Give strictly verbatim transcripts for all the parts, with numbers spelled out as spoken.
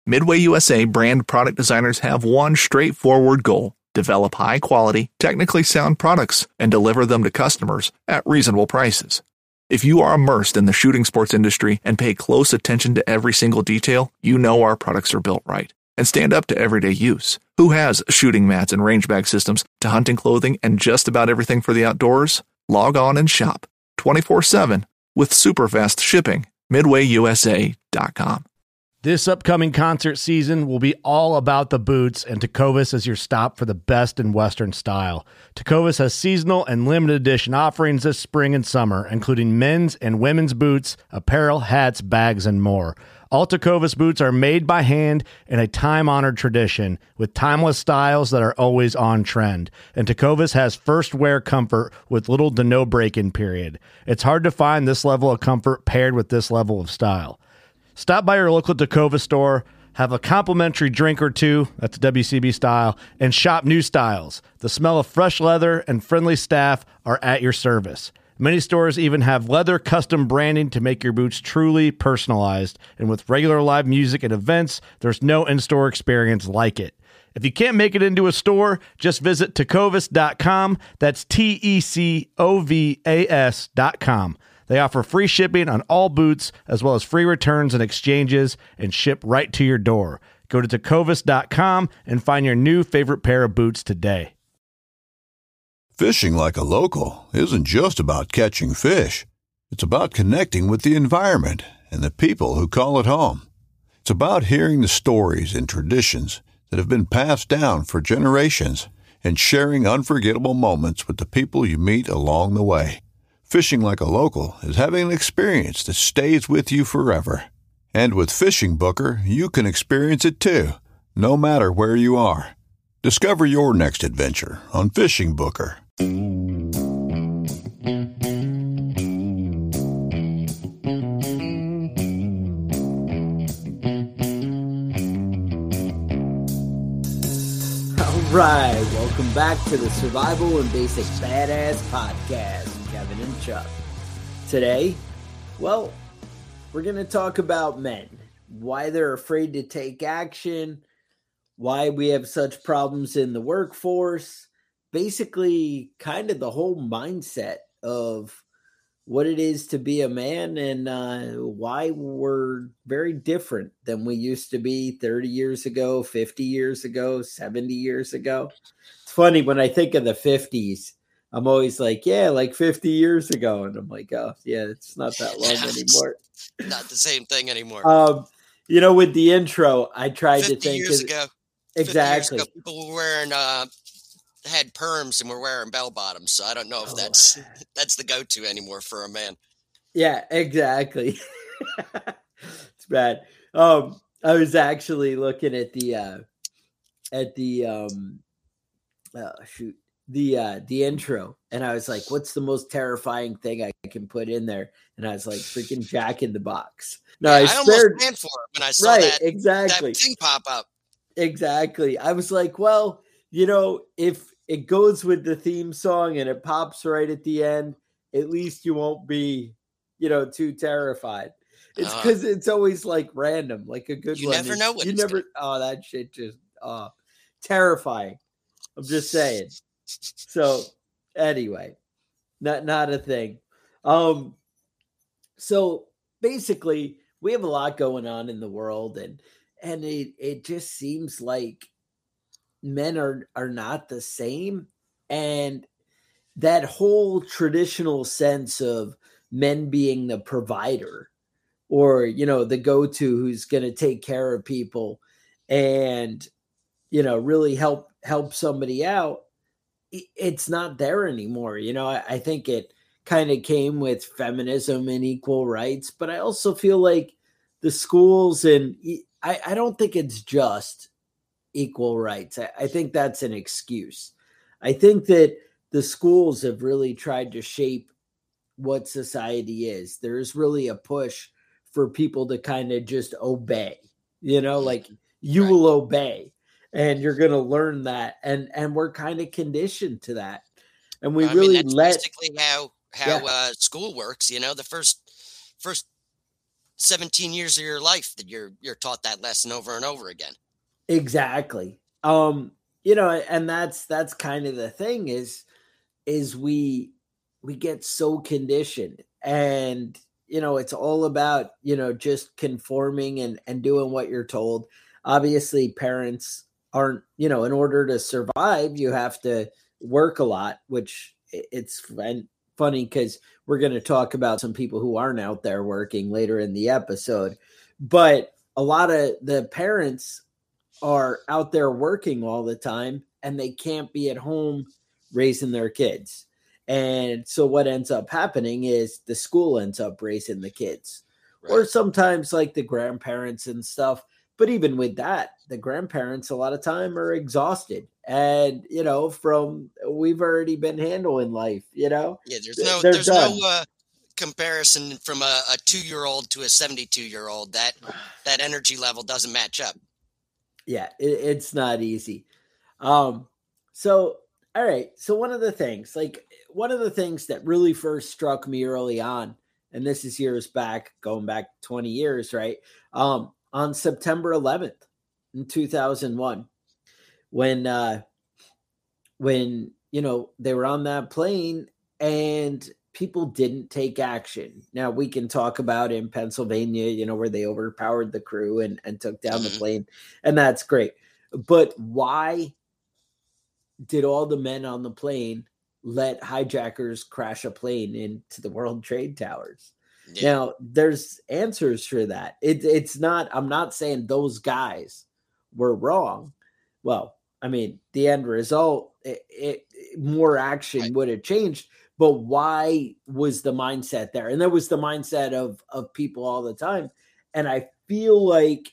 Midway U S A brand product designers have one straightforward goal: develop high-quality, technically sound products and deliver them to customers at reasonable prices. If you are immersed in the shooting sports industry and pay close attention to every single detail, you know our products are built right and stand up to everyday use. Who has shooting mats and range bag systems to hunting clothing and just about everything for the outdoors? Log on and shop twenty-four seven with super fast shipping. midway u s a dot com. This upcoming concert season will be all about the boots, and Tecovas is your stop for the best in Western style. Tecovas has seasonal and limited edition offerings this spring and summer, including men's and women's boots, apparel, hats, bags, and more. All Tecovas boots are made by hand in a time-honored tradition with timeless styles that are always on trend. And Tecovas has first wear comfort with little to no break-in period. It's hard to find this level of comfort paired with this level of style. Stop by your local Tecovas store, have a complimentary drink or two, that's W C B style, and shop new styles. The smell of fresh leather and friendly staff are at your service. Many stores even have leather custom branding to make your boots truly personalized. And with regular live music and events, there's no in-store experience like it. If you can't make it into a store, just visit tecovas dot com. That's T E C O V A S dot com. They offer free shipping on all boots, as well as free returns and exchanges, and ship right to your door. Go to tecovas dot com and find your new favorite pair of boots today. Fishing like a local isn't just about catching fish. It's about connecting with the environment and the people who call it home. It's about hearing the stories and traditions that have been passed down for generations and sharing unforgettable moments with the people you meet along the way. Fishing like a local is having an experience that stays with you forever. And with Fishing Booker, you can experience it too, no matter where you are. Discover your next adventure on Fishing Booker. All right, welcome back to the Survival and Basic Badass Podcast. Kevin and Chuck. Today, well, we're going to talk about men, why they're afraid to take action, why we have such problems in the workforce, basically kind of the whole mindset of what it is to be a man and uh, why we're very different than we used to be thirty years ago, fifty years ago, seventy years ago. It's funny when I think of the fifties, I'm always like, yeah, like fifty years ago. And I'm like, oh, yeah, it's not that long Yeah, anymore. Not the same thing anymore. Um, you know, with the intro, I tried to fifty think. years ago. Exactly. fifty years ago, people were wearing, uh, had perms and were wearing bell bottoms. So I don't know if oh. that's that's the go-to anymore for a man. Yeah, exactly. It's bad. Um, I was actually looking at the, uh, at the, um, oh, shoot. the uh the intro, and I was like, what's the most terrifying thing I can put in there? And I was like, freaking Jack in the Box. No, yeah, I, I spared... almost ran for it when I saw right, that, exactly. that thing pop up. Exactly. I was like, well, you know, if it goes with the theme song and it pops right at the end, at least you won't be, you know, too terrified. It's because uh, it's always like random, like a good you one. You never know what you it's never. gonna... Oh, that shit just uh terrifying. I'm just saying. So anyway, not not a thing. Um, so basically, we have a lot going on in the world, and and it it just seems like men are are not the same, and that whole traditional sense of men being the provider, or you know, the go-to who's going to take care of people, and you know, really help help somebody out. It's not there anymore. You know, I, I think it kind of came with feminism and equal rights, but I also feel like the schools, and I, I don't think it's just equal rights. I, I think that's an excuse. I think that the schools have really tried to shape what society is. There's really a push for people to kind of just obey, you know, like you right. will obey. And you're going to learn that. And, and we're kind of conditioned to that. And we I really mean, that's let basically how, how yeah. uh, school works. You know, the first, first seventeen years of your life that you're you're taught that lesson over and over again. Exactly. Um, you know, and that's that's kind of the thing is is we we get so conditioned, and you know, it's all about, you know, just conforming and and doing what you're told. Obviously, parents aren't, you know, in order to survive, you have to work a lot, which it's funny because we're going to talk about some people who aren't out there working later in the episode. But a lot of the parents are out there working all the time, and they can't be at home raising their kids. And so what ends up happening is the school ends up raising the kids, right. Or sometimes like the grandparents and stuff. But even with that, the grandparents a lot of time are exhausted, and you know, from we've already been handling life, you know. Yeah, there's no They're there's done. no uh, comparison from a, a two year old to a seventy-two year old. That that energy level doesn't match up. Yeah, it, it's not easy. Um, so all right, so one of the things, like one of the things that really first struck me early on, and this is years back, going back twenty years, right? Um, on September eleventh in two thousand one, when, uh, when, you know, they were on that plane and people didn't take action. Now we can talk about in Pennsylvania, you know, where they overpowered the crew and, and took down the plane, and that's great. But why did all the men on the plane let hijackers crash a plane into the World Trade Towers? Yeah. Now, there's answers for that. It, it's not, I'm not saying those guys were wrong. Well, I mean, the end result, it, it more action right. would have changed, but why was the mindset there? And that was the mindset of, of people all the time. And I feel like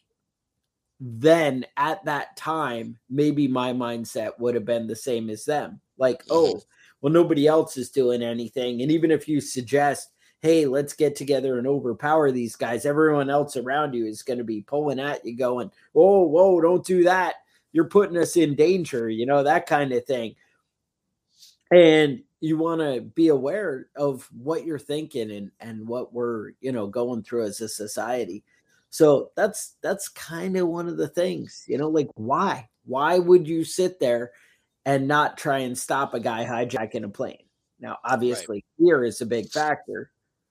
then at that time, maybe my mindset would have been the same as them. Like, mm-hmm. oh, well, nobody else is doing anything. And even if you suggest, hey, let's get together and overpower these guys, everyone else around you is going to be pulling at you going, oh, whoa, don't do that. You're putting us in danger, you know, that kind of thing. And you want to be aware of what you're thinking and, and what we're, you know, going through as a society. So that's, that's kind of one of the things, you know, like why, why would you sit there and not try and stop a guy hijacking a plane? Now, obviously right. fear is a big factor.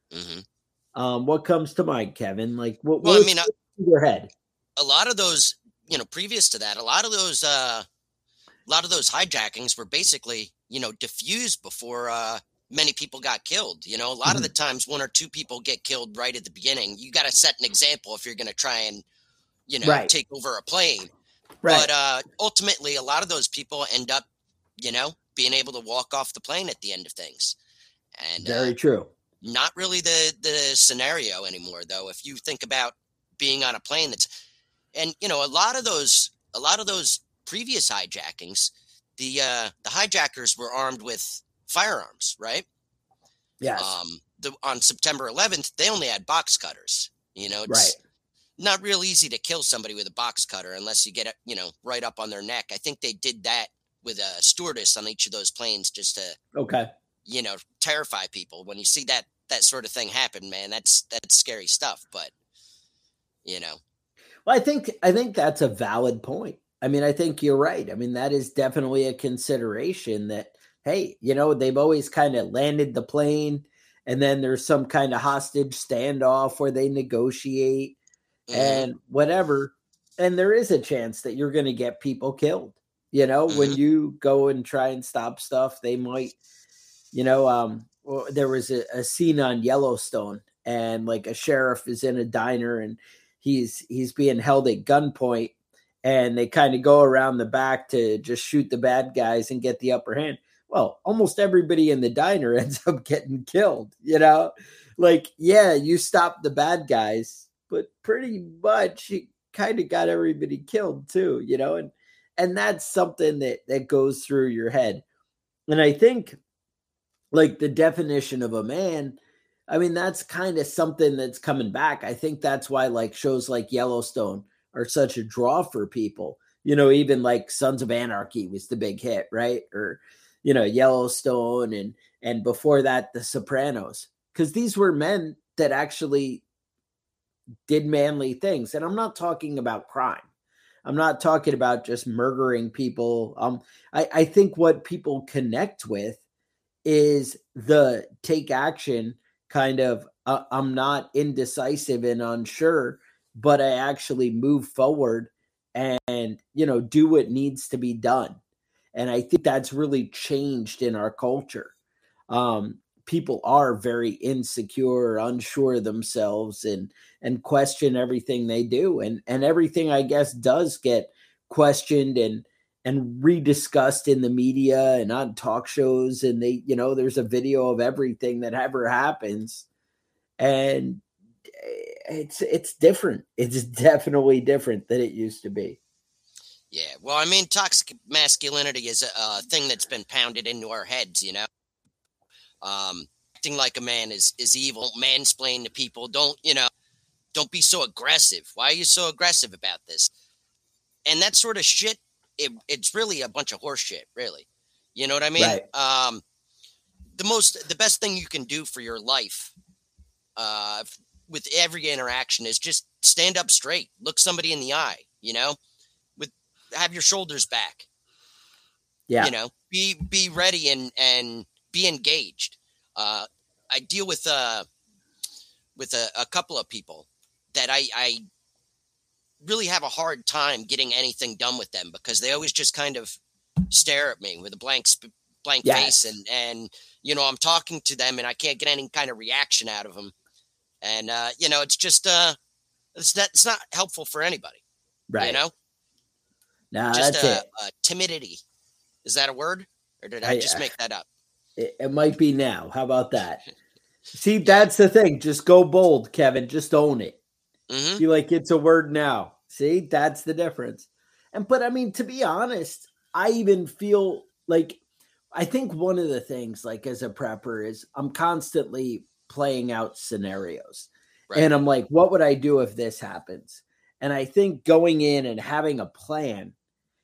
Mm-hmm. Um, what comes to mind, Kevin? Like what, well, what's I mean, in your head? A lot of those, you know, previous to that, a lot of those, uh, a lot of those hijackings were basically, you know, diffused before uh, many people got killed. You know, a lot mm-hmm. of the times one or two people get killed right at the beginning. You got to set an example if you're going to try and, you know, right. take over a plane. Right. But uh, ultimately, a lot of those people end up, you know, being able to walk off the plane at the end of things. And very uh, true. Not really the the scenario anymore, though. If you think about being on a plane that's, and you know, a lot of those, a lot of those previous hijackings, the uh, the hijackers were armed with firearms, right? Yes. Um, the, on September eleventh, they only had box cutters. You know, it's right. not real easy to kill somebody with a box cutter unless you get it, you know, right up on their neck. I think they did that with a stewardess on each of those planes just to, okay, you know, terrify people. When you see that that sort of thing happen, man, that's that's scary stuff. But you know, well, I think I think that's a valid point. I mean, I think you're right. I mean, that is definitely a consideration that, hey, you know, they've always kind of landed the plane and then there's some kind of hostage standoff where they negotiate mm-hmm. and whatever. And there is a chance that you're going to get people killed. You know, mm-hmm. when you go and try and stop stuff, they might, you know, um, there was a, a scene on Yellowstone and like a sheriff is in a diner and he's, he's being held at gunpoint. And they kind of go around the back to just shoot the bad guys and get the upper hand. Well, almost everybody in the diner ends up getting killed, you know? Like, yeah, you stop the bad guys, but pretty much you kind of got everybody killed too, you know? And and that's something that, that goes through your head. And I think, like, the definition of a man, I mean, that's kind of something that's coming back. I think that's why, like, shows like Yellowstone are such a draw for people, you know, even like Sons of Anarchy was the big hit, right? Or, you know, Yellowstone and, and before that, The Sopranos, because these were men that actually did manly things. And I'm not talking about crime. I'm not talking about just murdering people. Um, I, I think what people connect with is the take action kind of, uh, I'm not indecisive and unsure, but I actually move forward and, you know, do what needs to be done. And I think that's really changed in our culture. Um, people are very insecure, unsure of themselves, and and question everything they do. And and everything, I guess, does get questioned and and rediscussed in the media and on talk shows. And they, you know, there's a video of everything that ever happens. And it's it's different. It's definitely different than it used to be. Yeah, well, I mean, toxic masculinity is a, a thing that's been pounded into our heads, you know. Um, acting like a man is is evil. Mansplain to people. Don't, you know, don't be so aggressive. Why are you so aggressive about this? And that sort of shit, it, it's really a bunch of horse shit, really. You know what I mean? Right. Um, the most, the best thing you can do for your life uh, with every interaction is just stand up straight. Look somebody in the eye, you know? Have your shoulders back. Yeah. You know, be be ready and and be engaged. Uh, I deal with uh with a, a couple of people that I I really have a hard time getting anything done with them because they always just kind of stare at me with a blank sp- blank Yes. face and and you know, I'm talking to them and I can't get any kind of reaction out of them. And uh, you know, it's just uh it's not it's not helpful for anybody. Right. You know? No, Just that's a, it. a timidity. Is that a word? Or did I, I- just make that up? it. It might be now. How about that? See, that's the thing. Just go bold, Kevin. Just own it. Mm-hmm. Be like, it's a word now. See, that's the difference. And, but I mean, to be honest, I even feel like, I think one of the things, like as a prepper, is I'm constantly playing out scenarios. Right. And I'm like, what would I do if this happens? And I think going in and having a plan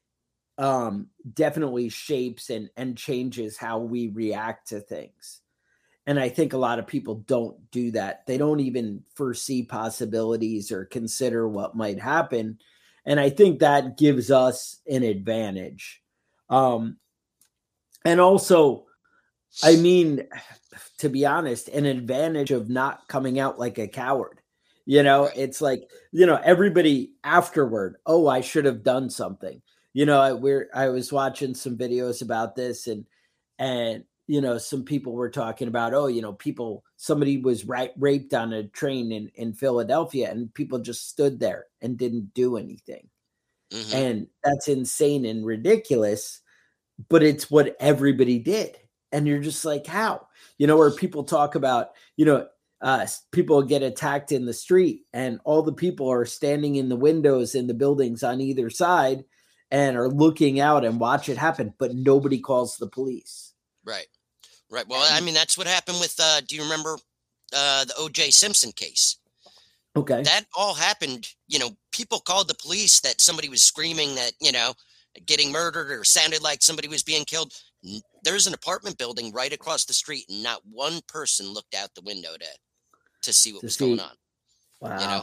um, definitely shapes and, and changes how we react to things. And I think a lot of people don't do that. They don't even foresee possibilities or consider what might happen. And I think that gives us an advantage. Um, and also, I mean, to be honest, an advantage of not coming out like a coward. You know, Right. it's like, you know, everybody afterward, oh, I should have done something. You know, I, we're, I was watching some videos about this and, and, you know, some people were talking about, oh, you know, people, somebody was ra- raped on a train in, in Philadelphia and people just stood there and didn't do anything. Mm-hmm. And that's insane and ridiculous, but it's what everybody did. And you're just like, how? You know, where people talk about, you know, uh, people get attacked in the street and all the people are standing in the windows in the buildings on either side and are looking out and watch it happen, but nobody calls the police. Right. Right. Well, I mean, that's what happened with, uh, do you remember uh, the O J Simpson case? Okay. That all happened, you know, people called the police that somebody was screaming that, you know, getting murdered or sounded like somebody was being killed. There's an apartment building right across the street and not one person looked out the window to to see what To was see. going on. Wow. You know?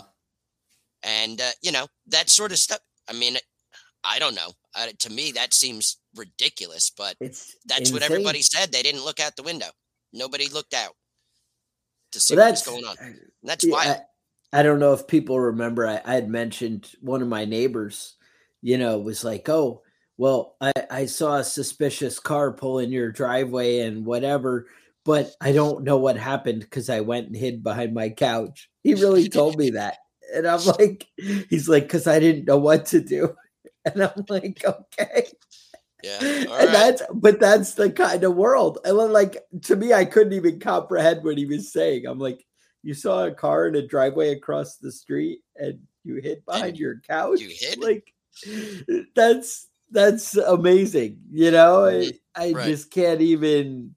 And, uh, you know, that sort of stuff. I mean, I don't know. Uh, to me, that seems ridiculous, but It's that's insane. what everybody said. They didn't look out the window. Nobody looked out to see Well, what was that's- going on. And that's Yeah, wild. I, I don't know if people remember, I, I had mentioned one of my neighbors, you know, was like, oh, well, I, I saw a suspicious car pull in your driveway and whatever, but I don't know what happened because I went and hid behind my couch. He really told me that. And I'm like, he's like, because I didn't know what to do. And I'm like, okay. Yeah. And All right. that's, but that's the kind of world. And then, like, to me, I couldn't even comprehend what he was saying. I'm like, you saw a car in a driveway across the street and you hid behind And your couch. you hid? Like, that's, that's amazing. You know, I, Mhm. I Right. just can't even.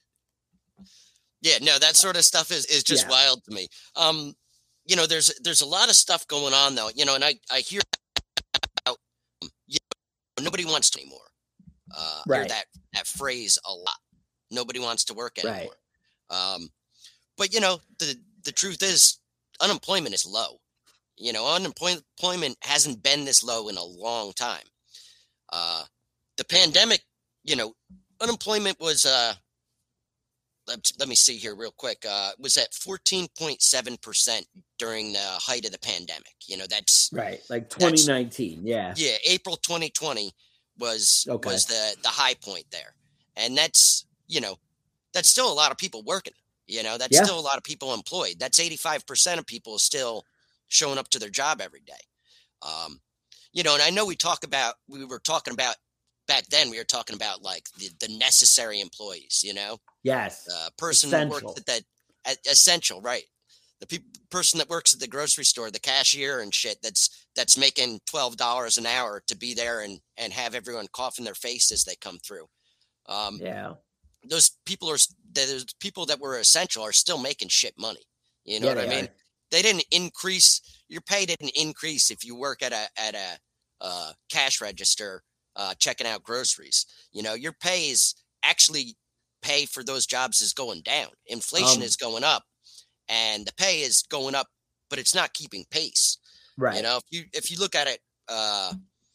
Yeah, no, that sort of stuff is, is just Yeah. wild to me. Um, you know, there's there's a lot of stuff going on though, you know, and I, I hear about, you know, nobody wants to anymore. Uh, I hear Right. that, that phrase a lot. Nobody wants to work anymore. Right. Um, but you know, the, the truth is unemployment is low. You know, unemployment hasn't been this low in a long time. Uh, the pandemic, you know, unemployment was, uh, let, let me see here real quick, uh, was at fourteen point seven percent during the height of the pandemic. You know, that's right. Like twenty nineteen. Yeah. Yeah. April twenty twenty was, okay. was the, the high point there. And that's, you know, that's still a lot of people working, you know, that's yeah. still a lot of people employed. That's eighty-five percent of people still showing up to their job every day. Um, you know, and I know we talk about, we were talking about back then, we were talking about like the, the necessary employees, you know? Yes. The uh, person essential. that works at that at, essential, right. The pe- person that works at the grocery store, the cashier and shit, that's, that's making twelve dollars an hour to be there and, and have everyone cough in their face as they come through. Um, yeah. Those people are, those people that were essential are still making shit money. You know yeah, what I mean? Are. They didn't increase, your pay didn't increase if you work at a, at a, uh, cash register, uh, checking out groceries. You know, your pay is actually pay for those jobs is going down. Inflation um, is going up and the pay is going up, but it's not keeping pace. Right. You know, if you, if you look at it, uh,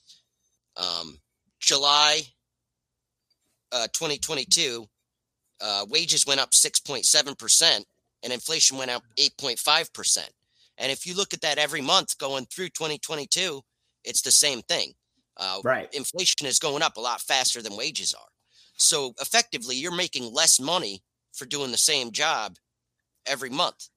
um, July, uh, twenty twenty-two, uh, wages went up six point seven percent and inflation went up eight point five percent. And if you look at that every month going through twenty twenty-two, it's the same thing. Uh, right. Inflation is going up a lot faster than wages are. So effectively, you're making less money for doing the same job every month.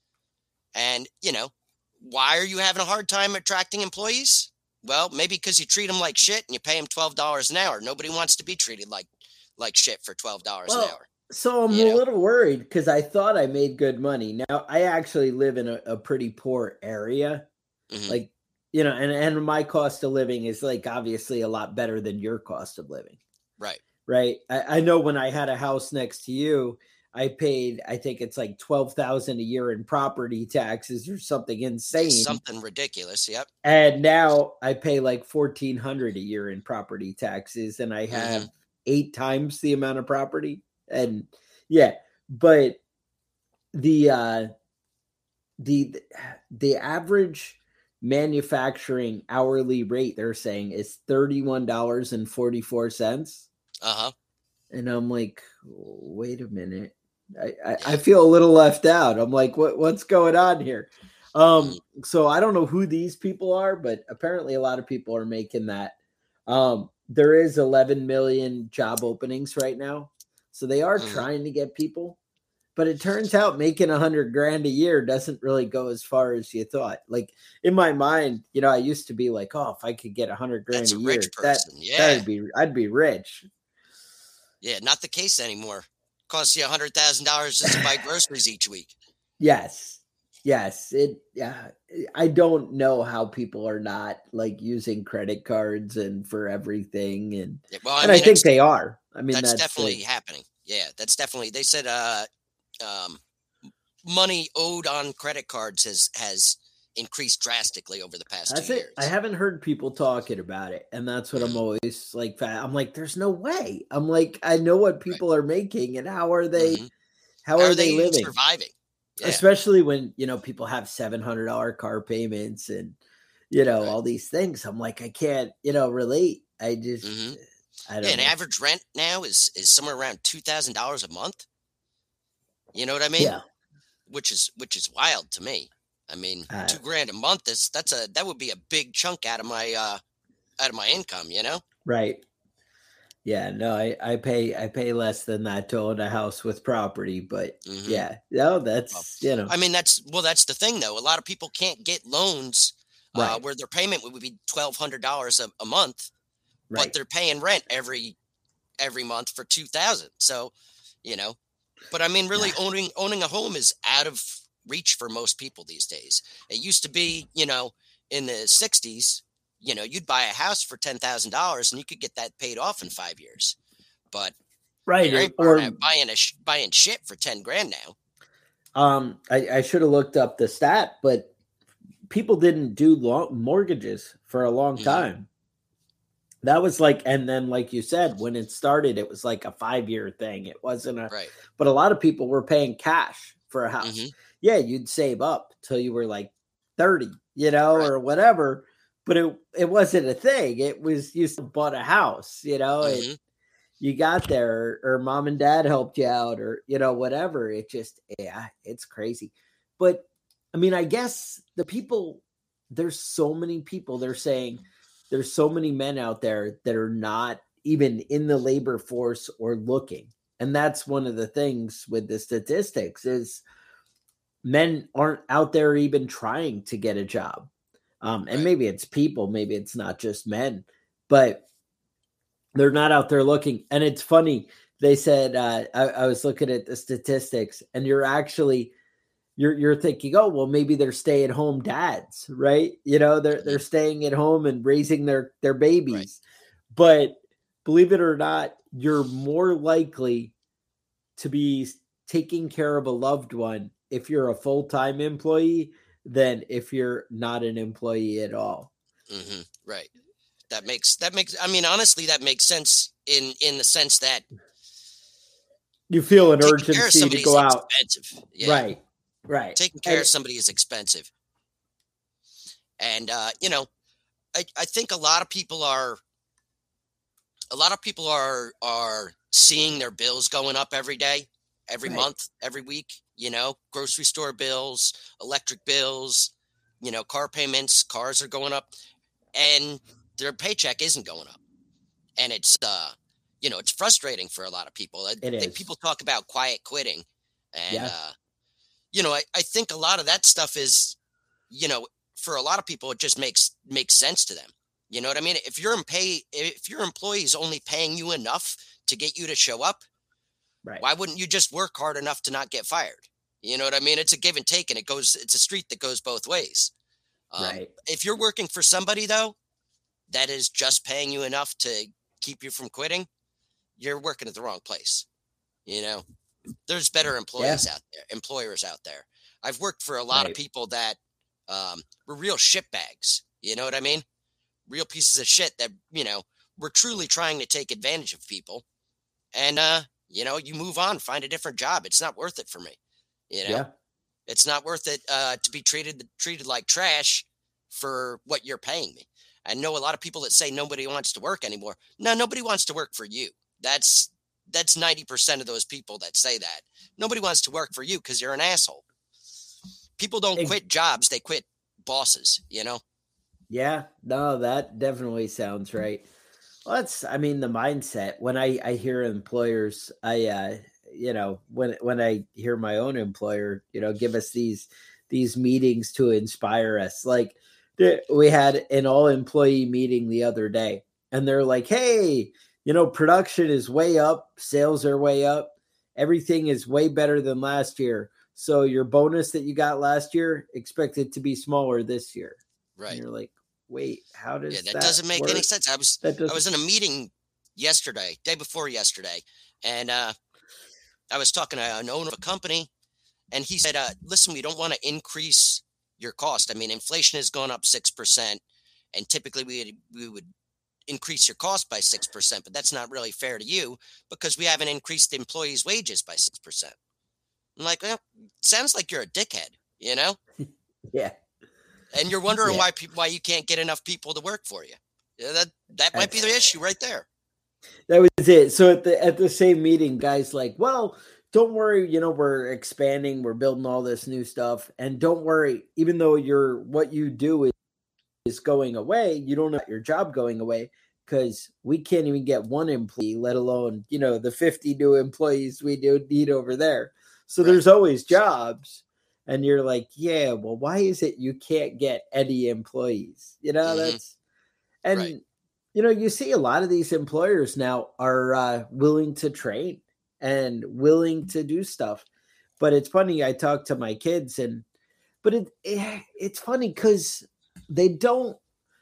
And, you know, why are you having a hard time attracting employees? Well, maybe because you treat them like shit and you pay them twelve dollars an hour. Nobody wants to be treated like like shit for twelve dollars well, an hour. So I'm you a know? little worried because I thought I made good money. Now, I actually live in a, a pretty poor area. Mm-hmm. Like, you know, and, and my cost of living is like obviously a lot better than your cost of living. Right. Right. I, I know when I had a house next to you, I paid, I think it's like twelve thousand dollars a year in property taxes or something insane. Something ridiculous. Yep. And now I pay like fourteen hundred dollars a year in property taxes and I have mm-hmm. eight times the amount of property. And yeah, but the, uh, the, the average manufacturing hourly rate they're saying is thirty-one dollars and forty-four cents. Uh-huh. And I'm like, wait a minute. I, I, I feel a little left out. I'm like, what, what's going on here? Um, so I don't know who these people are, but apparently a lot of people are making that. Um, there is eleven million job openings right now. So they are mm. trying to get people, but it turns out making a hundred grand a year doesn't really go as far as you thought. Like in my mind, you know, I used to be like, oh, if I could get a hundred grand That's a, a year, rich person. that, yeah. that'd be, I'd be rich. Yeah. Not the case anymore. Costs you a hundred thousand dollars just to buy groceries each week. Yes. Yes. It, yeah. I don't know how people are not like using credit cards and for everything. And, yeah, well, I, and mean, I think they are. I mean, that's, that's definitely like, happening. Yeah. That's definitely, they said, uh, um, money owed on credit cards has, has increased drastically over the past that's two it. years. I haven't heard people talking about it. And that's what mm-hmm. I'm always like, I'm like, there's no way. I'm like, I know what people right. are making and how are they, mm-hmm. how, how are, are they, they living? Surviving? Yeah. Especially when, you know, people have seven hundred dollars car payments and, you know, right. all these things. I'm like, I can't, you know, relate. I just, mm-hmm. I don't yeah, know. An average rent now is, is somewhere around two thousand dollars a month. You know what I mean? Yeah. Which is, which is wild to me. I mean, uh, two grand a month is, that's a, that would be a big chunk out of my, uh, out of my income, you know? Right. Yeah, no, I, I pay I pay less than that to own a house with property, but mm-hmm. yeah, no, that's well, you know. I mean, that's well, that's the thing though. A lot of people can't get loans right. uh, where their payment would be twelve hundred dollars a month, right. but they're paying rent every every month for two thousand. So, you know, but I mean, really, yeah. owning owning a home is out of reach for most people these days. It used to be, you know, in the sixties. You know, you'd buy a house for ten thousand dollars and you could get that paid off in five years. But right, you ain't or buying a sh- buying shit for ten grand now. Um, I, I should have looked up the stat, but people didn't do long mortgages for a long time. Mm-hmm. That was like, and then like you said, when it started, it was like a five year thing. It wasn't a, right. but a lot of people were paying cash for a house. Mm-hmm. Yeah, you'd save up till you were like thirty, you know, Right. or whatever. But it, it wasn't a thing. It was you still bought a house, you know, Mhm. it, you got there, or, or mom and dad helped you out, or, you know, whatever. It just, yeah, it's crazy. But I mean, I guess the people, there's so many people, they're saying there's so many men out there that are not even in the labor force or looking. And that's one of the things with the statistics is men aren't out there even trying to get a job. Um, and Right. maybe it's people, maybe it's not just men, but they're not out there looking. And it's funny. They said, uh, I, I was looking at the statistics, and you're actually, you're, you're thinking, oh, well, maybe they're stay at home dads, right? You know, they're, they're staying at home and raising their, their babies. Right. But believe it or not, you're more likely to be taking care of a loved one if you're a full-time employee than if you're not an employee at all. Mm-hmm. Right. That makes that makes. I mean, honestly, that makes sense in in the sense that You feel an taking care of urgency somebody to go is out. expensive. Yeah. Right. Right. Taking care And- of somebody is expensive, and uh, you know, I I think a lot of people are. A lot of people are are seeing their bills going up every day, every Right. month, every week. You know, grocery store bills, electric bills, you know, car payments, cars are going up, and their paycheck isn't going up. And it's, uh, you know, it's frustrating for a lot of people. I It think is. people talk about quiet quitting. And, Yeah. uh, you know, I, I think a lot of that stuff is, you know, for a lot of people, it just makes makes sense to them. You know what I mean? If your pay, if your employee is only paying you enough to get you to show up, Right. why wouldn't you just work hard enough to not get fired? You know what I mean? It's a give and take, and it goes. It's a street that goes both ways. Um, Right. If you're working for somebody though, that is just paying you enough to keep you from quitting, you're working at the wrong place. You know, there's better employees out there, employers out there. I've worked for a lot Right. of people that um, were real shitbags. You know what I mean? Real pieces of shit that, you know, were truly trying to take advantage of people. And, uh, you know, you move on, find a different job. It's not worth it for me. You know, Yeah. it's not worth it uh, to be treated treated like trash for what you're paying me. I know a lot of people that say nobody wants to work anymore. No, nobody wants to work for you. That's that's ninety percent of those people that say that. Nobody wants to work for you because you're an asshole. People don't Ex- quit jobs, they quit bosses, you know? Yeah, no, that definitely sounds right. Well, that's, I mean, the mindset. When I, I hear employers, I, uh, you know, when when I hear my own employer, you know, give us these these meetings to inspire us. Like the, we had an all employee meeting the other day, and they're like, "Hey, you know, production is way up, sales are way up, everything is way better than last year. So your bonus that you got last year, expect it to be smaller this year." And Right. you're like, wait, how does Yeah, that, that doesn't make any work? sense. I was That I was doesn't. in a meeting yesterday, day before yesterday, and uh, I was talking to an owner of a company, and he said, uh, "Listen, we don't want to increase your cost. I mean, inflation has gone up six percent, and typically we we would increase your cost by six percent, but that's not really fair to you because we haven't increased the employees' wages by six percent." I'm like, well, sounds like you're a dickhead, you know, Yeah. and you're wondering Yeah. why pe- why you can't get enough people to work for you. Yeah, that that might be the issue right there. That was it. So at the at the same meeting, guys like, well, don't worry, you know, we're expanding, we're building all this new stuff. And don't worry, even though you're what you do is, is going away, you don't want your job going away because we can't even get one employee, let alone, you know, the fifty new employees we do need over there. So Right. there's always jobs. And you're like, yeah, well, why is it you can't get any employees? You know, Mhm. that's and Right. you know, you see a lot of these employers now are uh, willing to train and willing to do stuff. But it's funny, I talk to my kids and but it, it it's funny because they don't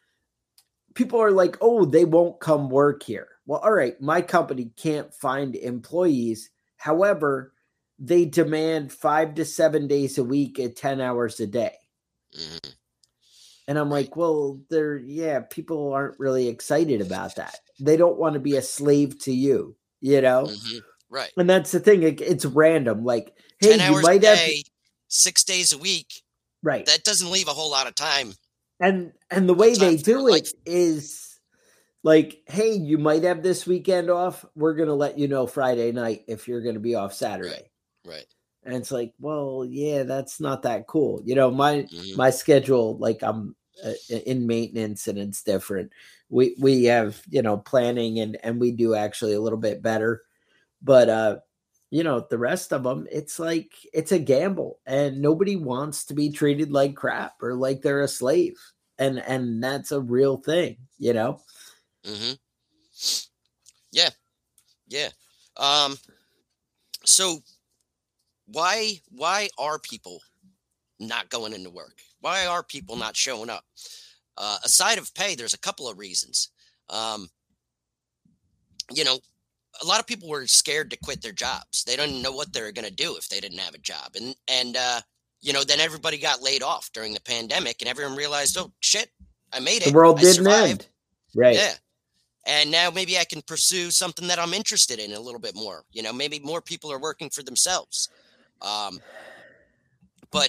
people are like, oh, they won't come work here. Well, all right, my company can't find employees. However, they demand five to seven days a week at ten hours a day. Mhm. And I'm Right. like, well, they're, yeah, people aren't really excited about that. They don't want to be a slave to you, you know? Mhm. Right. And that's the thing. It, it's random. Like, hey, ten you hours a might have, day, six days a week. Right. that doesn't leave a whole lot of time. And and the way they do life. it is like, hey, you might have this weekend off. We're going to let you know Friday night if you're going to be off Saturday. Right. right. And it's like, well, yeah, that's not that cool. You know, my Mm-hmm. my schedule, like I'm uh, in maintenance and it's different. We we have, you know, planning and and we do actually a little bit better. But uh you know, the rest of them, it's like it's a gamble, and nobody wants to be treated like crap or like they're a slave. And and that's a real thing, you know? Mm-hmm. Yeah. Yeah. Um, so why why are people not going into work? Why are people not showing up? Uh, aside of pay, there's a couple of reasons. Um, you know, a lot of people were scared to quit their jobs. They didn't know what they were going to do if they didn't have a job. And, and uh, you know, then everybody got laid off during the pandemic and everyone realized, oh, shit, I made it. The world I didn't survived. end. Right. Yeah. And now maybe I can pursue something that I'm interested in a little bit more. You know, maybe more people are working for themselves. Um, but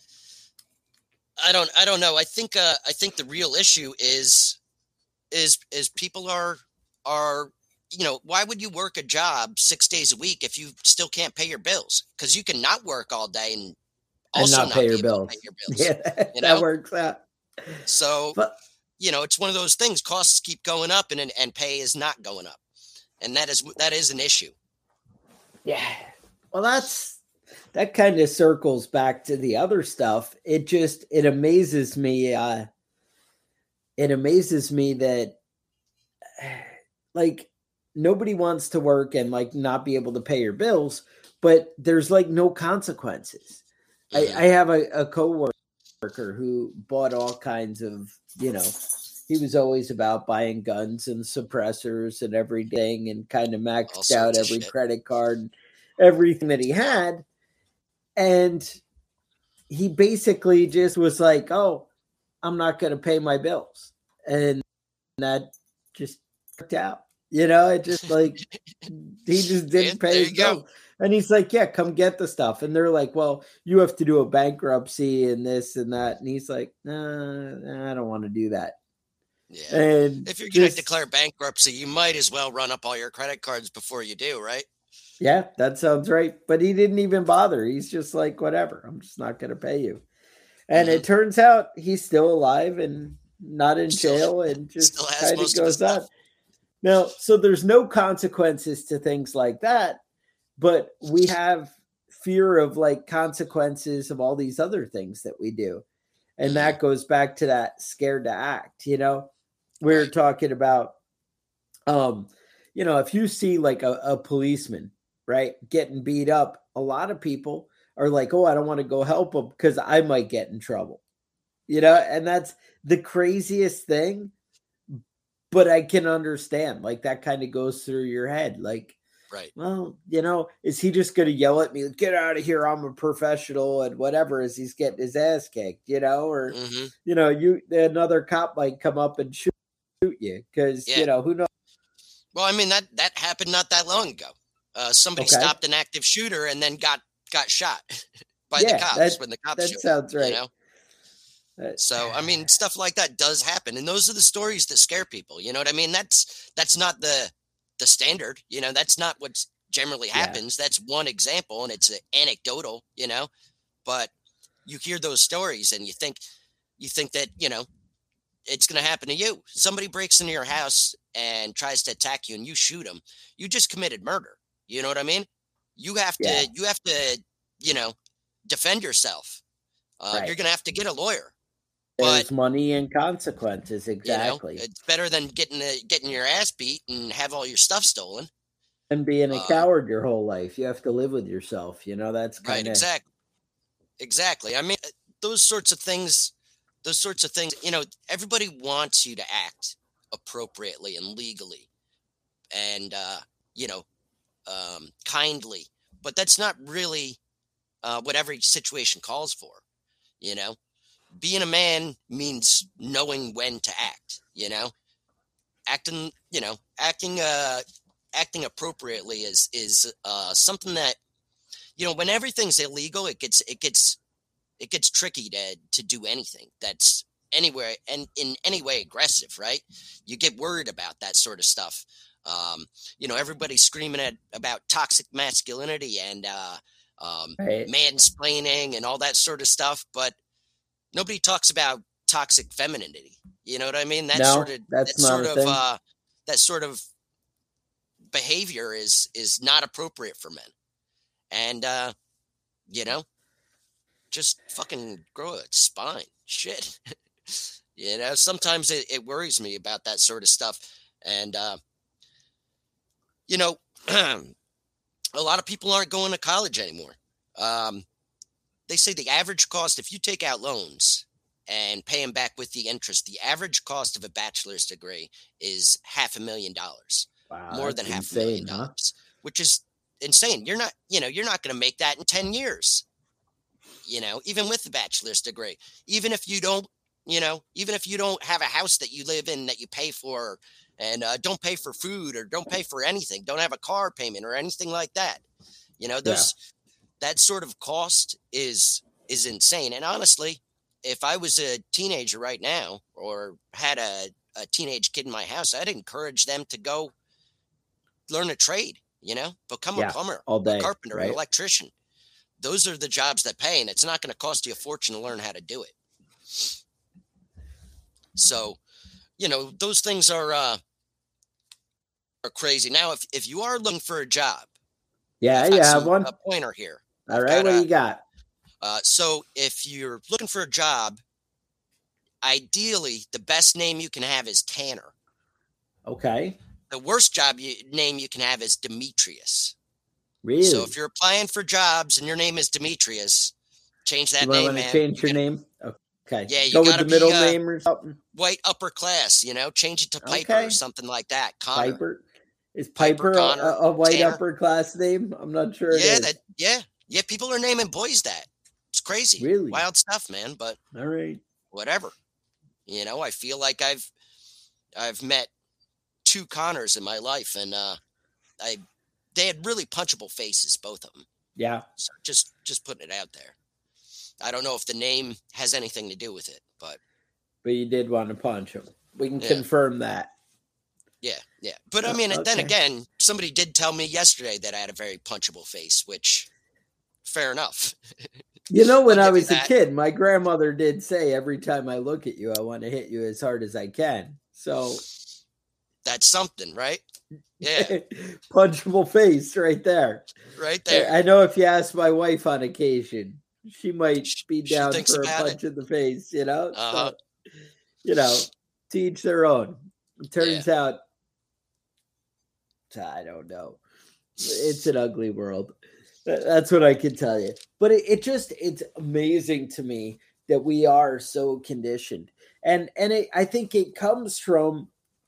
I don't, I don't know. I think, uh, I think the real issue is, is, is people are, are, you know, why would you work a job six days a week if you still can't pay your bills? Because you can not work all day and also and not, not pay, be your able bills. to pay your bills. Yeah, that, you that know? works out. So, but, you know, it's one of those things. Costs keep going up, and and pay is not going up, and that is that is an issue. Yeah. Well, that's that kind of circles back to the other stuff. It just it amazes me. Uh, it amazes me that like nobody wants to work and like not be able to pay your bills, but there's like no consequences. Mm-hmm. I, I have a, a coworker who bought all kinds of, you know, he was always about buying guns and suppressors and everything and kind of maxed out every credit card and everything that he had. And he basically just was like, oh, I'm not going to pay my bills. And that just worked out. You know, it just like, he just didn't yeah, pay his bills. Go. And he's like, yeah, come get the stuff. And they're like, well, you have to do a bankruptcy and this and that. And he's like, nah, nah I don't want to do that. Yeah. And if you're going to declare bankruptcy, you might as well run up all your credit cards before you do, right? Yeah, that sounds right. But he didn't even bother. He's just like, whatever, I'm just not going to pay you. And mm-hmm. it turns out he's still alive and not in still, jail and just kind of goes on. Now, so there's no consequences to things like that, but we have fear of like consequences of all these other things that we do. And mm-hmm. that goes back to that scared to act, you know, we we're right. talking about, um, you know, if you see like a, a policeman, right, getting beat up, a lot of people are like, oh, I don't want to go help him because I might get in trouble, you know, and that's the craziest thing. But I can understand, like, that kind of goes through your head. Like, right. Well, you know, is he just going to yell at me, get out of here, I'm a professional, and whatever, as he's getting his ass kicked, you know? Or, mm-hmm. you know, you another cop might come up and shoot, shoot you because, yeah. you know, who knows? Well, I mean, that, that happened not that long ago. Uh, somebody okay. stopped an active shooter and then got, got shot by yeah, the cops that, when the cops That showed sounds up, right. You know? So, I mean, stuff like that does happen. And those are the stories that scare people. You know what I mean? That's, that's not the, the standard, you know, that's not what generally happens. Yeah. That's one example and it's anecdotal, you know, but you hear those stories and you think, you think that, you know, it's going to happen to you. Somebody breaks into your house and tries to attack you and you shoot them. You just committed murder. You know what I mean? You have to, yeah. you have to, you know, defend yourself. Uh, right. You're going to have to get a lawyer. There's but, money and consequences. Exactly. You know, it's better than getting a, getting your ass beat and have all your stuff stolen. And being a uh, coward your whole life. You have to live with yourself. You know, that's kind of. Right, exactly. Exactly. I mean, those sorts of things, those sorts of things, you know, everybody wants you to act appropriately and legally and, uh, you know, um, kindly. But that's not really uh, what every situation calls for, you know? Being a man means knowing when to act, you know, acting, you know, acting, uh, acting appropriately is, is, uh, something that, you know, when everything's illegal, it gets, it gets, it gets tricky to to do anything that's anywhere and in any way aggressive, right? You get worried about that sort of stuff. Um, you know, everybody's screaming at about toxic masculinity and uh, um, Right. mansplaining and all that sort of stuff, but nobody talks about toxic femininity. You know what I mean? That No, sort of that's that not sort a of thing. uh, that sort of behavior is is not appropriate for men. And uh, you know, just fucking grow a spine. Shit. You know, sometimes it, it worries me about that sort of stuff. And uh, you know, a lot of people aren't going to college anymore. Um, they say the average cost, if you take out loans and pay them back with the interest, the average cost of a bachelor's degree is half a million dollars, Wow, more that's than half insane, a million huh? dollars, which is insane. You're not, you know, you're not going to make that in ten years, you know, even with the bachelor's degree, even if you don't, you know, even if you don't have a house that you live in that you pay for and uh, don't pay for food or don't pay for anything, don't have a car payment or anything like that. You know, those, yeah. that sort of cost is, is insane. And honestly, if I was a teenager right now or had a, a teenage kid in my house, I'd encourage them to go learn a trade, you know, become Yeah, a plumber, all day, a carpenter, right? an electrician. Those are the jobs that pay, and it's not going to cost you a fortune to learn how to do it. So, you know, those things are, uh, are crazy. Now, if, if you are looking for a job, yeah, I've yeah, some, one. a pointer here. All I've right, what a, you got? Uh, so if you're looking for a job, ideally, the best name you can have is Tanner. Okay. The worst job you, name you can have is Demetrius. Really? So if you're applying for jobs and your name is Demetrius, change that you name, want man. to change you your gotta, name? Okay. Yeah, you go with gotta the middle be, uh, name or something. White upper class, you know, change it to Piper Okay. or something like that. Connor. Piper. Is Piper, Piper, Connor, a, a white Tanner. upper class name? I'm not sure it Yeah, is. that yeah. Yeah, people are naming boys that. It's crazy. Really? Wild stuff, man, but all right. Whatever. You know, I feel like I've I've met two Connors in my life, and uh I they had really punchable faces, both of them. Yeah. So just just putting it out there. I don't know if the name has anything to do with it, but but you did want to punch him. We can yeah. confirm that. Yeah, yeah. But I mean, okay. then again, somebody did tell me yesterday that I had a very punchable face, which fair enough. You know, when I was a kid, my grandmother did say, every time I look at you, I want to hit you as hard as I can. So that's something, right? Yeah. Punchable face right there. Right there. I know if you ask my wife on occasion, she might be down she for a punch it. in the face, you know? Uh-huh. So, you know, to each their own. It turns yeah. out, I don't know. It's an ugly world. That's what I can tell you. But it, it just, it's amazing to me that we are so conditioned. And, and it, I think it comes from,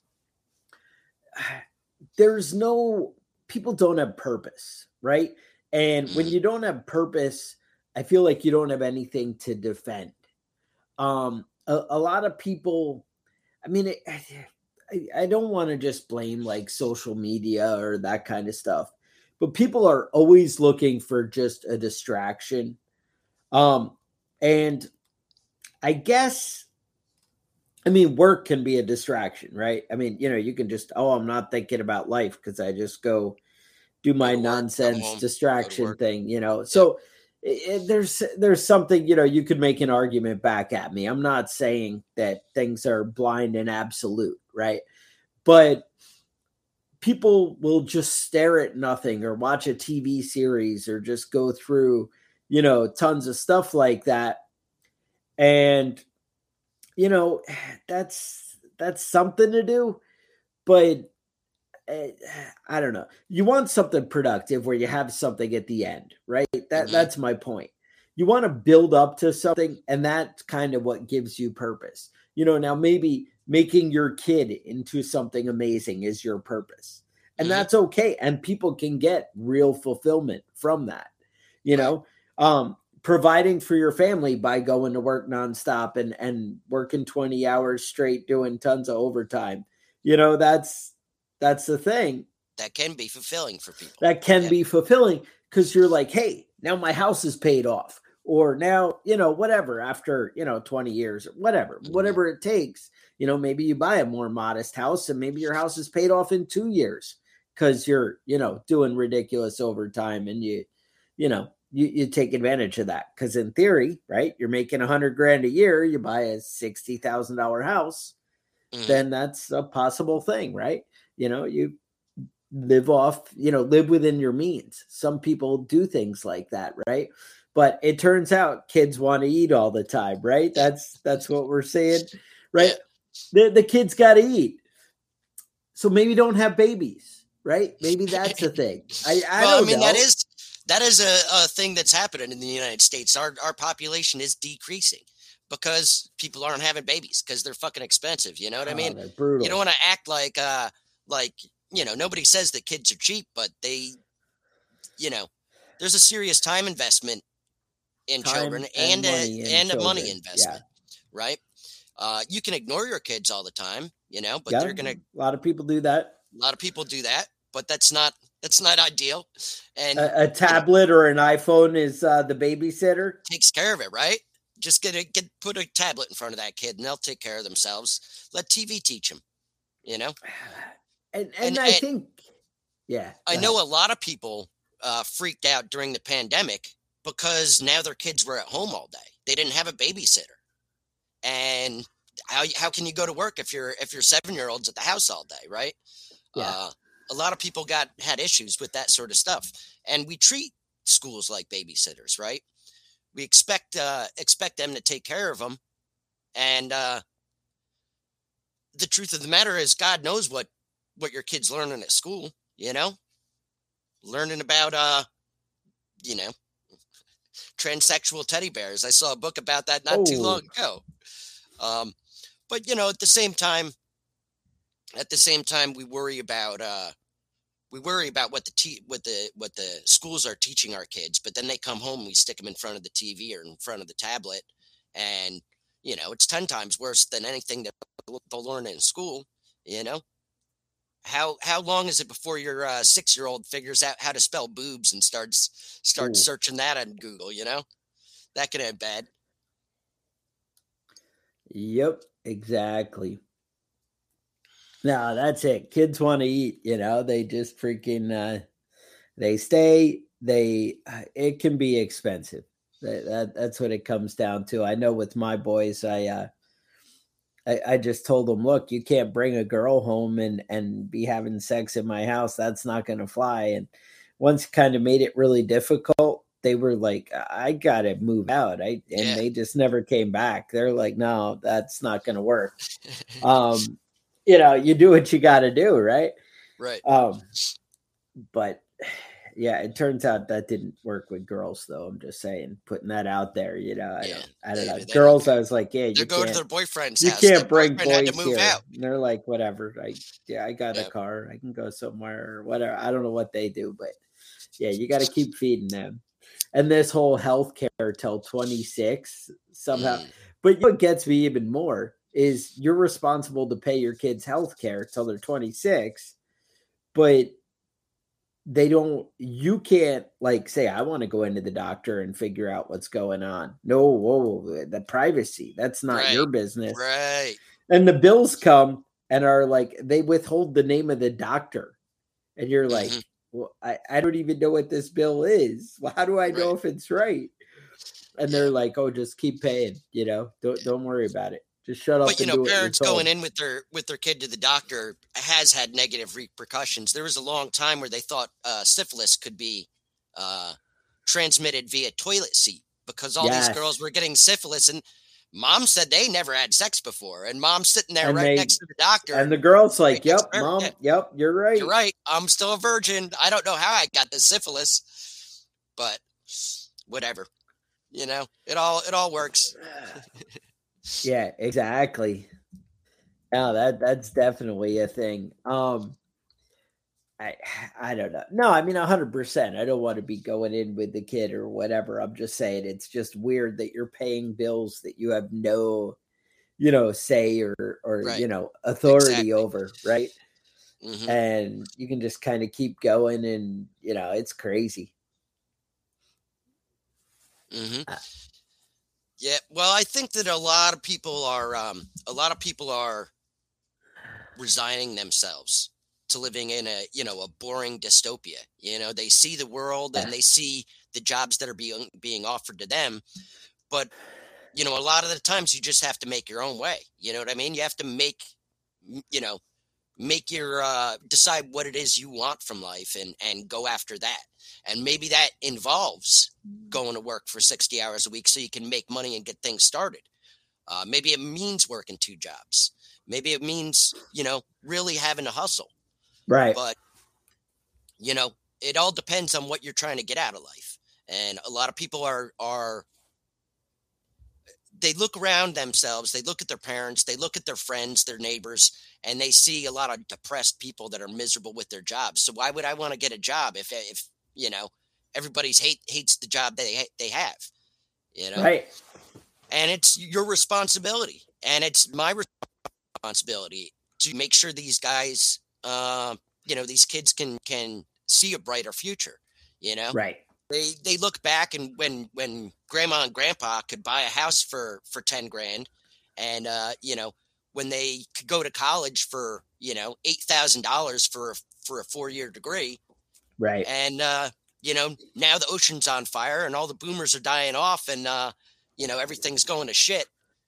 there's no, people don't have purpose, right? And when you don't have purpose, I feel like you don't have anything to defend. Um, a, a lot of people, I mean, it, I, I don't want to just blame like social media or that kind of stuff, but people are always looking for just a distraction. Um, and I guess, I mean, work can be a distraction, right? I mean, you know, you can just, oh, I'm not thinking about life because I just go do my work, nonsense distraction thing, you know? So it, there's, there's something, you know, you could make an argument back at me. I'm not saying that things are blind and absolute, right? But people will just stare at nothing or watch a T V series or just go through, you know, tons of stuff like that. And, you know, that's, that's something to do, but uh, I don't know. You want something productive where you have something at the end, right? That mm-hmm. That's my point. You want to build up to something, and that's kind of what gives you purpose. You know, now maybe making your kid into something amazing is your purpose, and mm-hmm. that's okay. And people can get real fulfillment from that, you right. know, um, providing for your family by going to work nonstop and, and working twenty hours straight, doing tons of overtime. You know, that's, that's the thing. That can be fulfilling for people. That can yeah. be fulfilling because you're like, hey, now my house is paid off. or now, you know, whatever, after, you know, twenty years, whatever, Mhm. whatever it takes, you know, maybe you buy a more modest house and maybe your house is paid off in two years because you're, you know, doing ridiculous overtime and you, you know, you, you take advantage of that. Because in theory, right, you're making a hundred grand a year, you buy a sixty thousand dollars house, Mhm. then that's a possible thing, right? You know, you live off, you know, live within your means. Some people do things like that, right? But it turns out kids want to eat all the time, right? That's that's what we're saying, right? Yeah. The, the kids got to eat. So maybe don't have babies, right? Maybe that's the thing. I, I well, don't I mean, know. that is that is a, a thing that's happening in the United States. Our our population is decreasing because people aren't having babies because they're fucking expensive. You know what I Oh, mean? they're brutal. You don't want to act like uh like you know nobody says that kids are cheap, but they, you know, there's a serious time investment in Time children and and a, money in and a money children. investment, right? Uh, you can ignore your kids all the time, you know, but Yeah, they're gonna. a lot of people do that. A lot of people do that, but that's not that's not ideal. And A, a tablet you know, or an iPhone is uh, the babysitter. takes care of it, right? Just get a get put a tablet in front of that kid, and they'll take care of themselves. Let T V teach them, you know. And and, And, I and think, yeah, I go know ahead. a lot of people uh, freaked out during the pandemic because now their kids were at home all day. They didn't have a babysitter, and how how can you go to work if you're if your seven year old's at the house all day, right? Yeah. Uh, a lot of people got had issues with that sort of stuff, and we treat schools like babysitters, right? We expect uh, expect them to take care of them, and uh, the truth of the matter is, God knows what what your kid's learning at school. You know, learning about uh, you know, transsexual teddy bears. I saw a book about that not too Oh, long ago. Um, but you know, at the same time, at the same time, we worry about uh, we worry about what the te- what the what the schools are teaching our kids, but then they come home, we stick them in front of the T V or in front of the tablet, and you know it's ten times worse than anything that they'll learn in school. You know, how how long is it before your uh, six year old figures out how to spell boobs and starts starts ooh. searching that on Google? You know, that could end bad. Yep, exactly. No, that's it. Kids want to eat, you know, they just freaking uh they stay, they uh, it can be expensive. That, that that's what it comes down to. I know with my boys, I uh I, I just told them, look, you can't bring a girl home and and be having sex in my house. That's not gonna fly. And once kind of made it really difficult, they were like, I gotta move out. I and Yeah, they just never came back. They're like, no, that's not gonna work. Um, you know, you do what you gotta do, right? right. Um, but yeah, it turns out that didn't work with girls, though. I'm just saying, putting that out there. You know, I Yeah, don't, I don't they, know. they don't Girls, care. I was like, yeah, They're you going to can't, their boyfriend's you house. Their can't bring boyfriend had to boys move here. out. And they're like, whatever. I, yeah, I got a Yeah. car. I can go somewhere or whatever. I don't know what they do, but yeah, you got to keep feeding them. And this whole healthcare till twenty-six somehow. Mm, But what gets me even more is you're responsible to pay your kids health care till they're twenty-six, but they don't, you can't like say, I want to go into the doctor and figure out what's going on. No, whoa, the privacy, that's not right, your business. right. And the bills come and are like, they withhold the name of the doctor. And you're like, Mhm. well, I, I don't even know what this bill is. Well, how do I know Right. if it's right? And Yeah. they're like, oh, just keep paying, you know, don't, don't worry about it. Just shut up But you and know, do what you're parents told. going in with their with their kid to the doctor has had negative repercussions. There was a long time where they thought uh, syphilis could be uh, transmitted via toilet seat because all these girls Yes. were getting syphilis, and mom said they never had sex before, and mom's sitting there And right they, next to the doctor, and the girl's right like, next yep, to her. mom, Yeah, yep, you're right. you're right. I'm still a virgin. I don't know how I got the syphilis, but whatever. You know, it all it all works. Yeah, exactly. No, that that's definitely a thing. Um, I I don't know. No, I mean a hundred percent. I don't want to be going in with the kid or whatever. I'm just saying it's just weird that you're paying bills that you have no, you know, say or or Right. you know, authority Exactly. over, right? hmm And you can just kind of keep going, and you know, it's crazy. Mm-hmm. Uh, Yeah. Well, I think that a lot of people are, um, a lot of people are resigning themselves to living in a, you know, a boring dystopia. You know, they see the world and they see the jobs that are being being offered to them, but you know, a lot of the times you just have to make your own way. You know what I mean? You have to make, you know, make your uh, decide what it is you want from life and and go after that. And maybe that involves going to work for sixty hours a week so you can make money and get things started. Uh, maybe it means working two jobs. Maybe it means, you know, really having to hustle. right. But, you know, it all depends on what you're trying to get out of life. And a lot of people are, are, they look around themselves, they look at their parents, they look at their friends, their neighbors, and they see a lot of depressed people that are miserable with their jobs. So why would I want to get a job if, if, you know, everybody's hate hates the job they, they have, you know? Right. And it's your responsibility, and it's my responsibility to make sure these guys, uh, you know, these kids can can see a brighter future. You know, Right. they they look back and when when grandma and grandpa could buy a house for for ten grand, and uh, you know, when they could go to college for you know eight thousand dollars for a, for a four year degree, Right. and uh, you know now the ocean's on fire and all the boomers are dying off, and uh, you know everything's going to shit,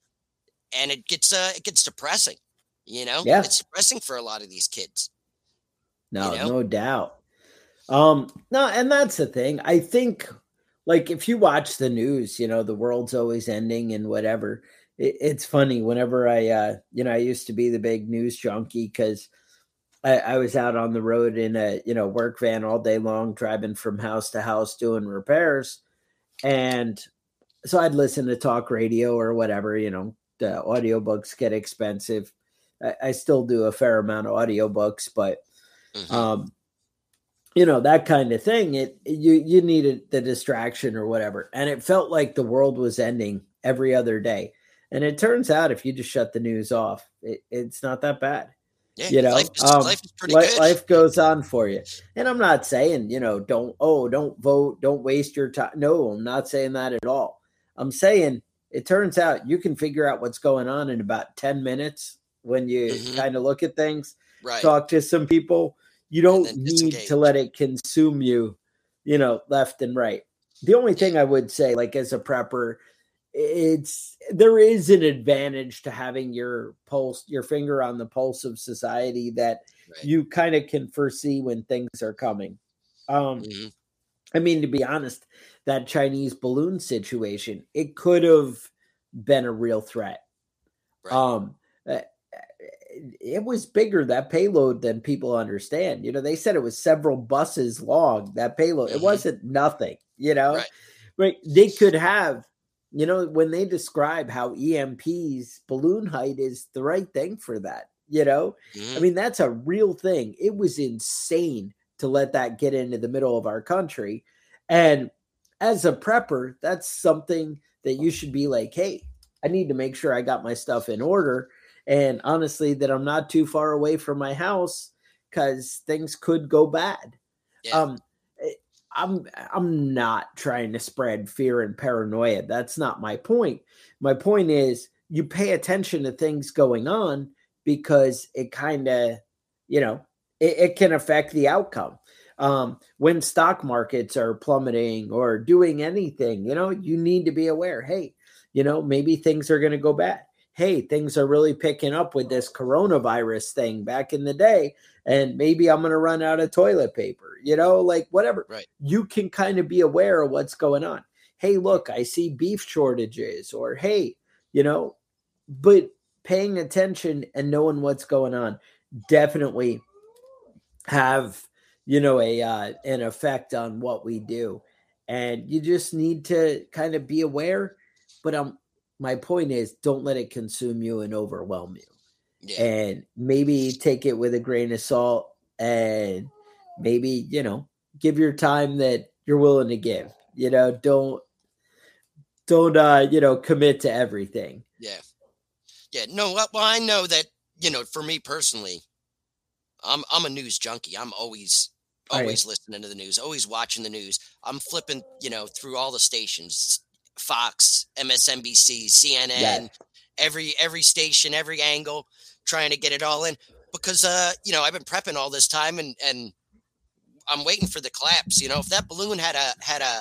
and it gets uh it gets depressing. You know, Yeah. it's depressing for a lot of these kids. No, You know? no doubt. Um, no, and that's the thing. I think, like, if you watch the news, you know, the world's always ending and whatever. It, it's funny whenever I, uh, you know, I used to be the big news junkie because I, I was out on the road in a, you know, work van all day long, driving from house to house doing repairs. And so I'd listen to talk radio or whatever, you know, the audiobooks get expensive. I, I still do a fair amount of audiobooks, but, Mhm. um, you know, that kind of thing. It you you needed the distraction or whatever, and it felt like the world was ending every other day. And it turns out, if you just shut the news off, it, it's not that bad. Yeah, You life know, is um, life is pretty li- good. life goes on for you. And I'm not saying, you know, don't oh, don't vote, don't waste your time. No, I'm not saying that at all. I'm saying it turns out you can figure out what's going on in about ten minutes when you Mhm. kind of look at things, Right. talk to some people. You And don't then need disengage. to let it consume you, you know, left and right. The only thing I would say, like as a prepper, it's there is an advantage to having your pulse, your finger on the pulse of society that Right. you kind of can foresee when things are coming. Um, Mhm. I mean, to be honest, that Chinese balloon situation, it could have been a real threat. Right. Um, uh, it was bigger, that payload, than people understand. You know, they said it was several buses long, that payload. It Mhm. wasn't nothing, you know, Right. but they could have, you know, when they describe how E M P's balloon height is the right thing for that, you know, Mhm. I mean, that's a real thing. It was insane to let that get into the middle of our country. And as a prepper, that's something that you should be like, hey, I need to make sure I got my stuff in order. And honestly, that I'm not too far away from my house because things could go bad. Yeah. Um, eh, I'm I'm not trying to spread fear and paranoia. That's not my point. My point is you pay attention to things going on because it kind of, you know, it, it can affect the outcome. Um, when stock markets are plummeting or doing anything, you know, you need to be aware. Hey, you know, maybe things are going to go bad. Hey, things are really picking up with this coronavirus thing back in the day, and maybe I'm going to run out of toilet paper, you know, like whatever. Right. You can kind of be aware of what's going on. Hey, look, I see beef shortages, or hey, you know, but paying attention and knowing what's going on definitely have, you know, a uh, an effect on what we do. And you just need to kind of be aware. But um, my point is, don't let it consume you and overwhelm you. Yeah. And maybe take it with a grain of salt, and maybe, you know, give your time that you're willing to give. You know, don't don't uh, you know, commit to everything. Yeah. Yeah. No, well, well, I know that, you know, for me personally, I'm I'm a news junkie. I'm always Right. always listening to the news, always watching the news. I'm flipping, you know, through all the stations. Fox, M S N B C, C N N, Yeah. every every station, every angle, trying to get it all in. Because, uh, you know, I've been prepping all this time and, and I'm waiting for the collapse. You know, if that balloon had a had a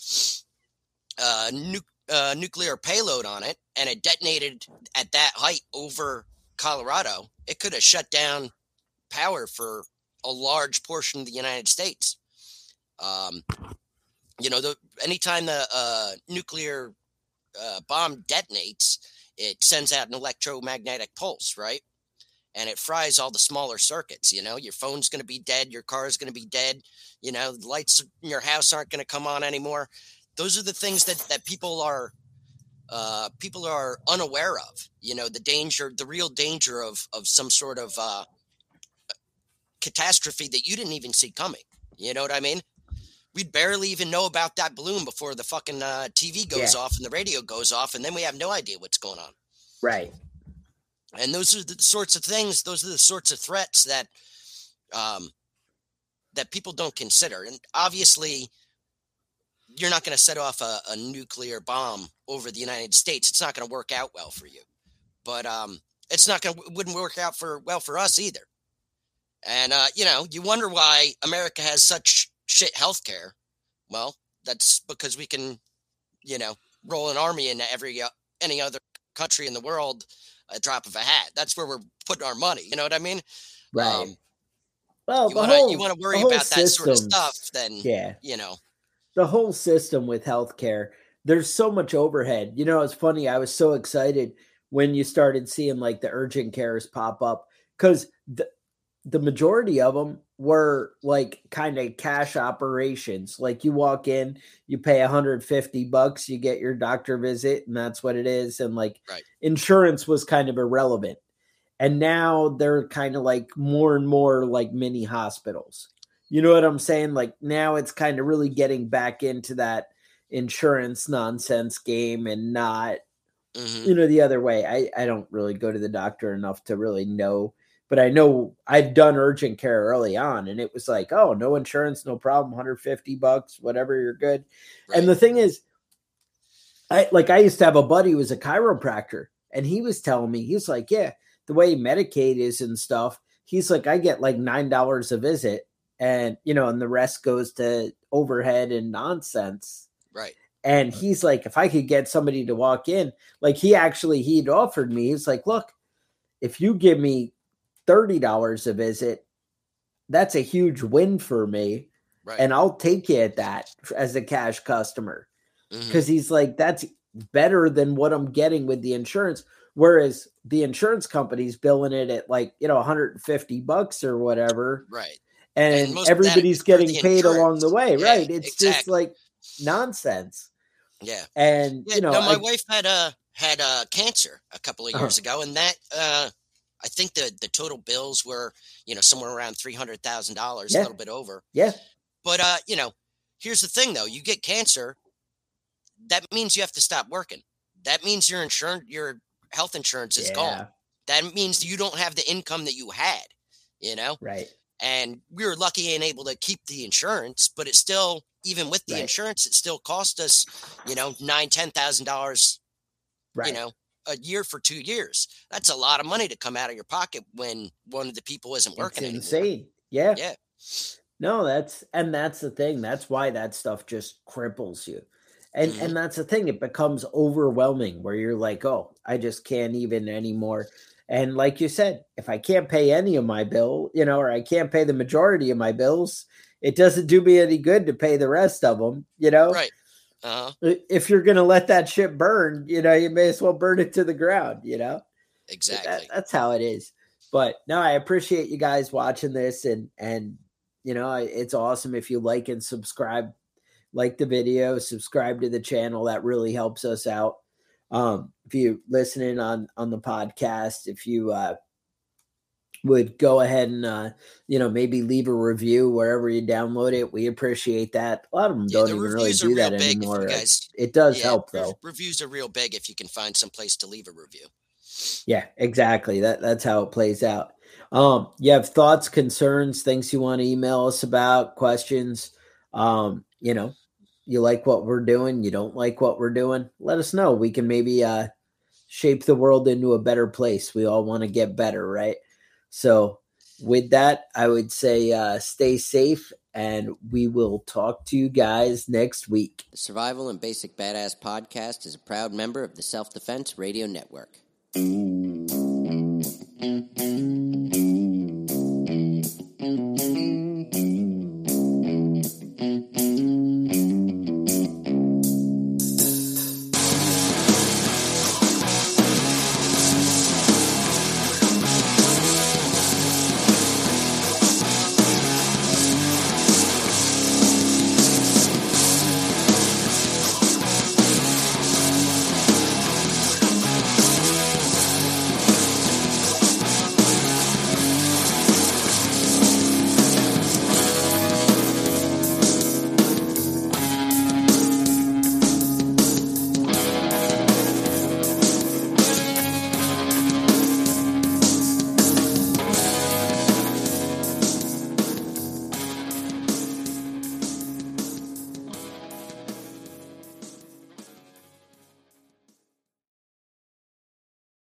uh, nu- uh, nuclear payload on it and it detonated at that height over Colorado, it could have shut down power for a large portion of the United States. Um, you know, the, anytime the uh, nuclear uh, bomb detonates, it sends out an electromagnetic pulse, right? And it fries all the smaller circuits. You know, your phone's going to be dead. Your car is going to be dead. You know, the lights in your house aren't going to come on anymore. Those are the things that, that people are uh, people are unaware of. You know, the danger, the real danger of of some sort of uh, catastrophe that you didn't even see coming. You know what I mean? We'd barely even know about that balloon before the fucking uh, T V goes Yeah. off and the radio goes off, and then we have no idea what's going on. Right. And those are the sorts of things, those are the sorts of threats that um, that people don't consider. And obviously, you're not going to set off a, a nuclear bomb over the United States. It's not going to work out well for you. But um, it's not going to, wouldn't work out for well for us either. And, uh, you know, you wonder why America has such shit healthcare. Well, that's because we can, you know, roll an army into every, uh, any other country in the world, a drop of a hat. That's where we're putting our money. You know what I mean? Right. Um, well, you the want to whole, you want to worry the whole about that sort of systems- stuff, then, Yeah. you know. The whole system with healthcare, there's so much overhead. You know, it's funny. I was so excited when you started seeing like the urgent cares pop up because the, the majority of them were like kind of cash operations. Like you walk in, you pay one hundred fifty bucks, you get your doctor visit, and that's what it is. And like Right. insurance was kind of irrelevant. And now they're kind of like more and more like mini hospitals. You know what I'm saying? Like now it's kind of really getting back into that insurance nonsense game and not, Mhm. you know, the other way. I, I don't really go to the doctor enough to really know, but I know I've done urgent care early on and it was like, oh, no insurance, no problem. one hundred fifty bucks, whatever, you're good. Right. And the thing is, I like, I used to have a buddy who was a chiropractor and he was telling me, he's like, yeah, the way Medicaid is and stuff. He's like, I get like nine dollars a visit. And, you know, and the rest goes to overhead and nonsense. Right. And he's like, if I could get somebody to walk in, like he actually, he'd offered me, he's like, look, if you give me thirty dollars a visit, that's a huge win for me. Right. And I'll take you at that as a cash customer. Mhm. Cause he's like, that's better than what I'm getting with the insurance. Whereas the insurance company's billing it at like, you know, one hundred fifty bucks or whatever. Right. And, And most of that everybody's is for getting the paid along insurance. the way, Yeah, right? It's just exactly. like nonsense. Yeah. And Yeah, you know, no, my I- wife had uh had uh cancer a couple of years ago, and that uh I think the the total bills were, you know, somewhere around three hundred thousand dollars, Yeah. a little bit over. yeah, But uh, you know, here's the thing though: you get cancer, that means you have to stop working. That means your insurance, your health insurance is yeah, gone. That means you don't have the income that you had. You know, right, and we were lucky and able to keep the insurance, but it still, even with the Right. insurance, it still cost us, you know, nine, ten thousand dollars, right. you know, a year for two years. That's a lot of money to come out of your pocket when one of the people isn't It's working anymore. insane. Yeah. Yeah, No, that's and that's the thing. That's why that stuff just cripples you. And Mhm. and that's the thing. It becomes overwhelming where you're like, oh, I just can't even anymore. And like you said, if I can't pay any of my bill, you know, or I can't pay the majority of my bills, it doesn't do me any good to pay the rest of them, you know? right. Uh-huh. If you're going to let that shit burn, you know, you may as well burn it to the ground, you know? Exactly. That, that's how it is. But no, I appreciate you guys watching this, and and you know, it's awesome if you like and subscribe, like the video, subscribe to the channel. That really helps us out. Um, if you listening on on the podcast, if you uh, would go ahead and uh, you know, maybe leave a review wherever you download it, we appreciate that. A lot of them Yeah, don't the even really reviews are do real that big if you anymore. guys- It does Yeah, help rev- though. Reviews are real big if you can find some place to leave a review. Yeah, exactly. That that's how it plays out. Um, you have thoughts, concerns, things you want to email us about, questions. Um, you know, you like what we're doing, you don't like what we're doing, let us know. We can maybe uh, shape the world into a better place. We all want to get better, right? So with that, I would say uh, stay safe, and we will talk to you guys next week. The Survival and Basic Badass Podcast is a proud member of the Self-Defense Radio Network.